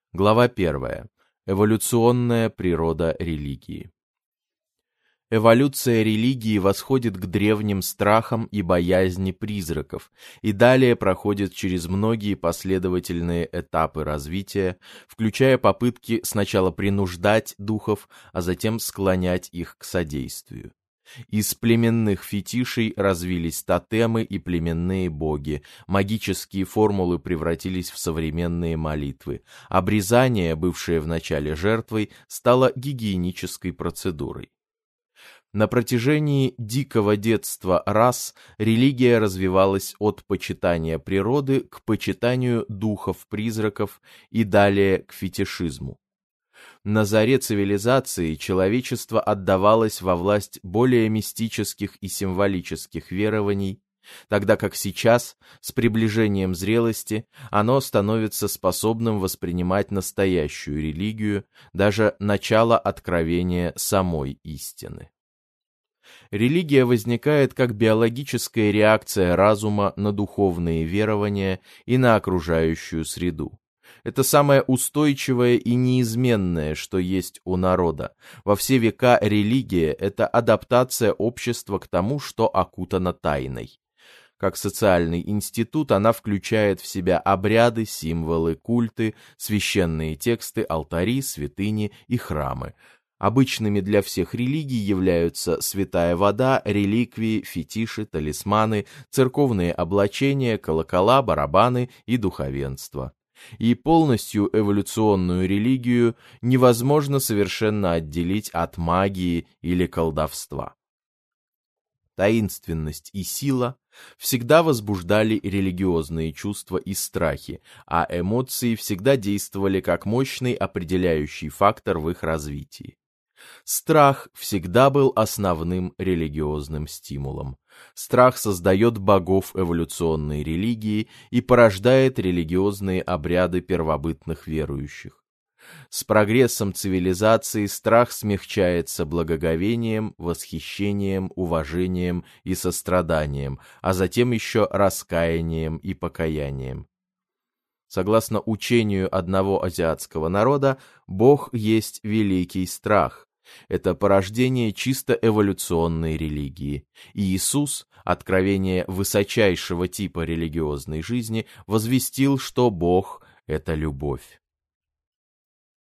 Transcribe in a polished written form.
Глава 1. Эволюционная природа религии. Эволюция религии восходит к древним страхам и боязни призраков и далее проходит через многие последовательные этапы развития, включая попытки сначала принуждать духов, а затем склонять их к содействию. Из племенных фетишей развились тотемы и племенные боги, магические формулы превратились в современные молитвы, обрезание, бывшее вначале жертвой, стало гигиенической процедурой. На протяжении дикого детства рас религия развивалась от почитания природы к почитанию духов-призраков и далее к фетишизму. На заре цивилизации человечество отдавалось во власть более мистических и символических верований, тогда как сейчас, с приближением зрелости, оно становится способным воспринимать настоящую религию, даже начало откровения самой истины. Религия возникает как биологическая реакция разума на духовные верования и на окружающую среду. Это самое устойчивое и неизменное, что есть у народа. Во все века религия – это адаптация общества к тому, что окутано тайной. Как социальный институт она включает в себя обряды, символы, культы, священные тексты, алтари, святыни и храмы. Обычными для всех религий являются святая вода, реликвии, фетиши, талисманы, церковные облачения, колокола, барабаны и духовенство. И полностью эволюционную религию невозможно совершенно отделить от магии или колдовства. Таинственность и сила всегда возбуждали религиозные чувства и страхи, а эмоции всегда действовали как мощный определяющий фактор в их развитии. Страх всегда был основным религиозным стимулом. Страх создает богов эволюционной религии и порождает религиозные обряды первобытных верующих. С прогрессом цивилизации страх смягчается благоговением, восхищением, уважением и состраданием, а затем еще раскаянием и покаянием. Согласно учению одного азиатского народа, Бог есть великий страх. Это порождение чисто эволюционной религии. И Иисус, откровение высочайшего типа религиозной жизни, возвестил, что Бог — это любовь.